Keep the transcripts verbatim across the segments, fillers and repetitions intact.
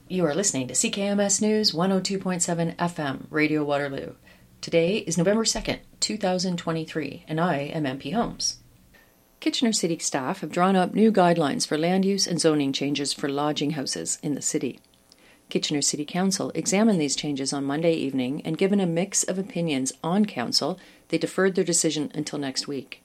You are listening to C K M S News one oh two point seven F M, Radio Waterloo. Today is November second, two thousand twenty-three, and I am M P Holmes. Kitchener City staff have drawn up new guidelines for land use and zoning changes for lodging houses in the city. Kitchener City Council examined these changes on Monday evening, and given a mix of opinions on council, they deferred their decision until next week.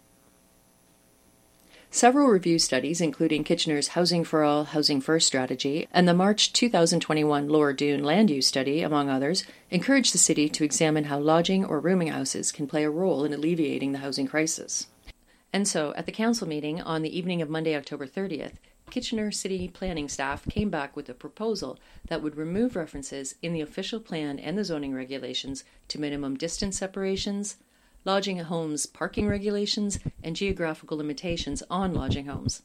Several review studies, including Kitchener's Housing for All, Housing First strategy and the March two thousand twenty-one Lower Dune land use study, among others, encourage the city to examine how lodging or rooming houses can play a role in alleviating the housing crisis. And so, at the council meeting on the evening of Monday, October thirtieth, Kitchener City planning staff came back with a proposal that would remove references in the official plan and the zoning regulations to minimum distance separations, lodging homes parking regulations, and geographical limitations on lodging homes.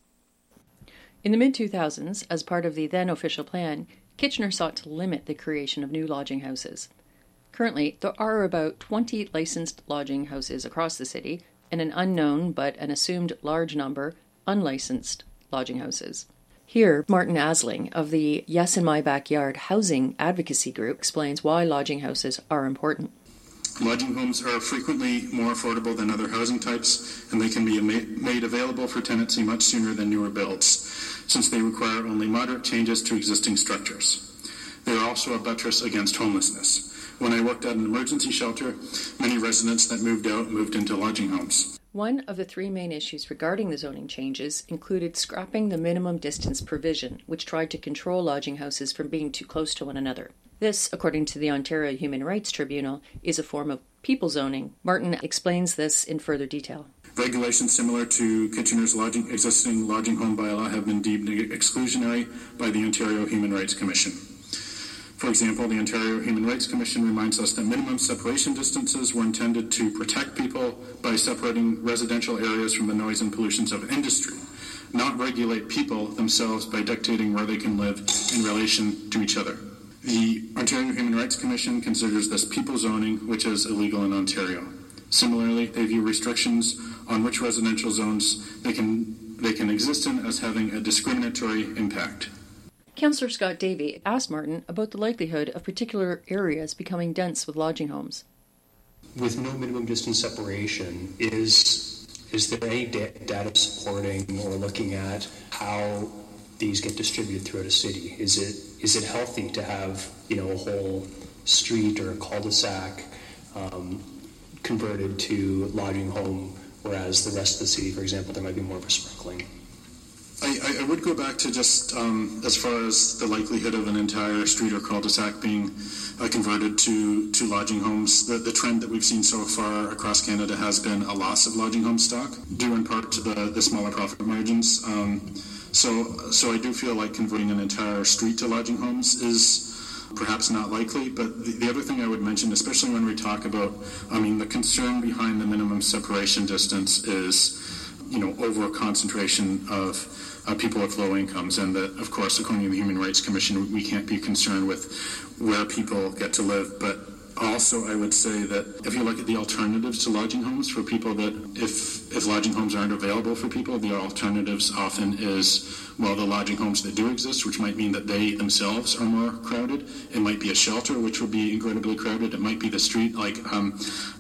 In the mid two thousands, as part of the then official plan, Kitchener sought to limit the creation of new lodging houses. Currently, there are about twenty licensed lodging houses across the city, and an unknown but an assumed large number unlicensed lodging houses. Here, Martin Asling of the Yes in My Backyard Housing Advocacy Group explains why lodging houses are important. Lodging homes are frequently more affordable than other housing types, and they can be made available for tenancy much sooner than newer builds, since they require only moderate changes to existing structures. They are also a buttress against homelessness. When I worked at an emergency shelter, many residents that moved out moved into lodging homes. One of the three main issues regarding the zoning changes included scrapping the minimum distance provision, which tried to control lodging houses from being too close to one another. This, according to the Ontario Human Rights Tribunal, is a form of people zoning. Martin explains this in further detail. Regulations similar to Kitchener's lodging, existing lodging home bylaw have been deemed exclusionary by the Ontario Human Rights Commission. For example, the Ontario Human Rights Commission reminds us that minimum separation distances were intended to protect people by separating residential areas from the noise and pollutions of industry, not regulate people themselves by dictating where they can live in relation to each other. The Ontario Human Rights Commission considers this people zoning, which is illegal in Ontario. Similarly, they view restrictions on which residential zones they can they can exist in as having a discriminatory impact. Councillor Scott Davey asked Martin about the likelihood of particular areas becoming dense with lodging homes. With no minimum distance separation, is is there any da- data supporting or looking at how these get distributed throughout a city? Is it is it healthy to have, you know, a whole street or a cul-de-sac um, converted to lodging home, whereas the rest of the city, for example, there might be more of a sprinkling? I, I would go back to just um, as far as the likelihood of an entire street or cul-de-sac being uh, converted to, to lodging homes. The, the trend that we've seen so far across Canada has been a loss of lodging home stock, due in part to the, the smaller profit margins. Um, so, so I do feel like converting an entire street to lodging homes is perhaps not likely. But the, the other thing I would mention, especially when we talk about, I mean, the concern behind the minimum separation distance is, you know, over concentration of uh, people with low incomes, and that, of course, according to the Human Rights Commission, we can't be concerned with where people get to live. But also, I would say that if you look at the alternatives to lodging homes for people that, if if lodging homes aren't available for people, the alternatives often is, well, the lodging homes that do exist, which might mean that they themselves are more crowded. It might be a shelter, which would be incredibly crowded. It might be the street, like. Um,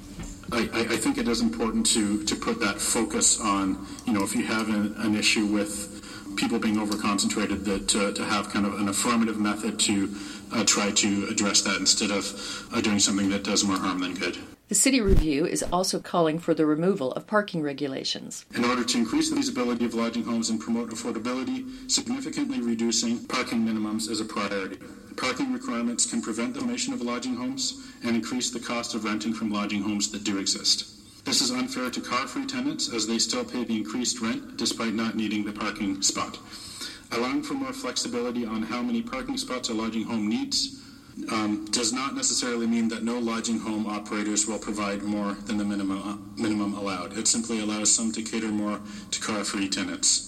I, I think it is important to, to put that focus on, you know, if you have an, an issue with people being over-concentrated, that to, to have kind of an affirmative method to uh, try to address that instead of uh, doing something that does more harm than good. The City Review is also calling for the removal of parking regulations. In order to increase the feasibility of lodging homes and promote affordability, significantly reducing parking minimums is a priority. Parking requirements can prevent the formation of lodging homes and increase the cost of renting from lodging homes that do exist. This is unfair to car-free tenants, as they still pay the increased rent despite not needing the parking spot. Allowing for more flexibility on how many parking spots a lodging home needs um, does not necessarily mean that no lodging home operators will provide more than the minimum, uh, minimum allowed. It simply allows some to cater more to car-free tenants.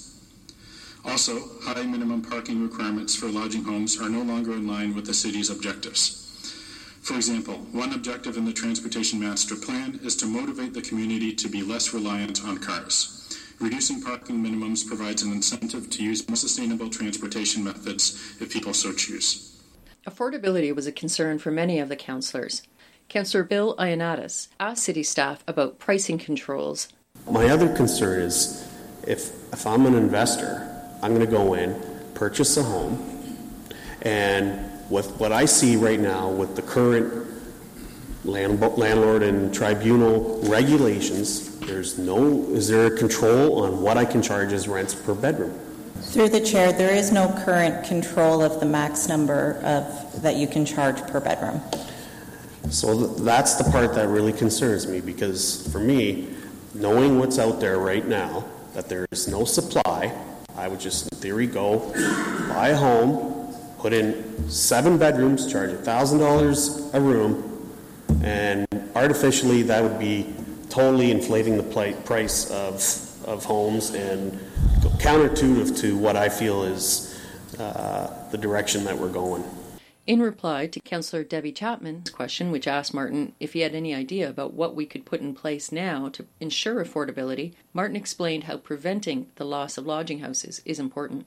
Also, high minimum parking requirements for lodging homes are no longer in line with the city's objectives. For example, one objective in the Transportation Master Plan is to motivate the community to be less reliant on cars. Reducing parking minimums provides an incentive to use more sustainable transportation methods if people so choose. Affordability was a concern for many of the councillors. Councillor Bill Ioannidis asked city staff about pricing controls. My other concern is if, if I'm an investor, I'm going to go in, purchase a home, and with what I see right now with the current land, landlord and tribunal regulations, there's no, is there a control on what I can charge as rents per bedroom? Through the chair, there is no current control of the max number of that you can charge per bedroom. So th- that's the part that really concerns me, because for me, knowing what's out there right now, that there is no supply, I would just in theory go buy a home, put in seven bedrooms, charge one thousand dollars a room, and artificially that would be totally inflating the pl- price of of homes and counterintuitive to what I feel is uh, the direction that we're going. In reply to Councillor Debbie Chapman's question, which asked Martin if he had any idea about what we could put in place now to ensure affordability, Martin explained how preventing the loss of lodging houses is important.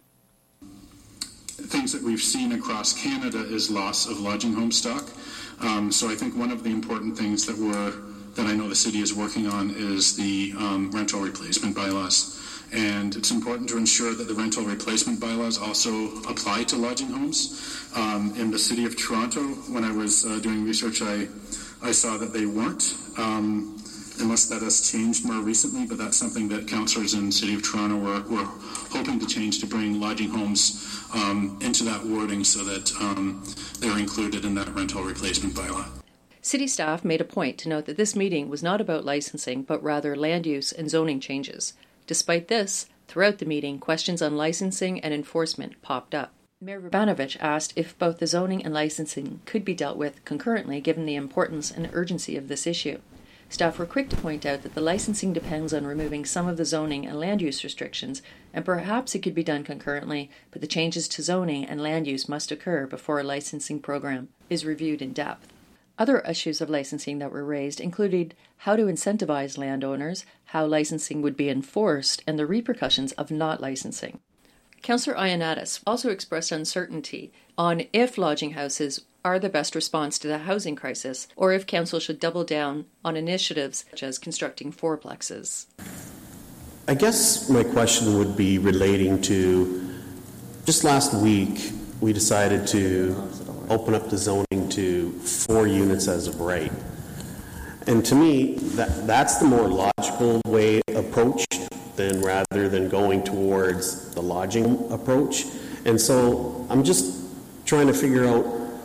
Things that we've seen across Canada is loss of lodging home stock. Um, so I think one of the important things that we're that I know the city is working on is the um, rental replacement bylaws. And it's important to ensure that the rental replacement bylaws also apply to lodging homes. Um, in the city of Toronto, when I was uh, doing research, I, I saw that they weren't, um, unless that has changed more recently, but that's something that councillors in the city of Toronto were, were hoping to change, to bring lodging homes um, into that wording so that um, they're included in that rental replacement bylaw. City staff made a point to note that this meeting was not about licensing, but rather land use and zoning changes. Despite this, throughout the meeting, questions on licensing and enforcement popped up. Mayor Vrbanovich asked if both the zoning and licensing could be dealt with concurrently given the importance and urgency of this issue. Staff were quick to point out that the licensing depends on removing some of the zoning and land use restrictions, and perhaps it could be done concurrently, but the changes to zoning and land use must occur before a licensing program is reviewed in depth. Other issues of licensing that were raised included how to incentivize landowners, how licensing would be enforced, and the repercussions of not licensing. Councillor Ioannidis also expressed uncertainty on if lodging houses are the best response to the housing crisis, or if council should double down on initiatives such as constructing fourplexes. I guess my question would be relating to, just last week we decided to open up the zoning to four units as of right. And to me, that that's the more logical way approach than rather than going towards the lodging approach. And so I'm just trying to figure out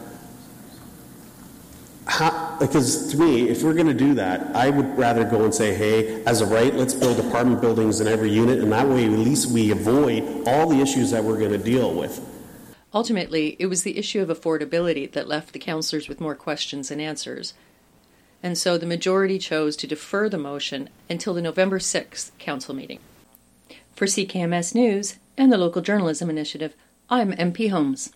how, because to me, if we're going to do that, I would rather go and say, hey, as of right, let's build apartment buildings in every unit, and that way at least we avoid all the issues that we're going to deal with. Ultimately, it was the issue of affordability that left the councillors with more questions than answers. And so the majority chose to defer the motion until the November sixth council meeting. For C K M S News and the Local Journalism Initiative, I'm M P Holmes.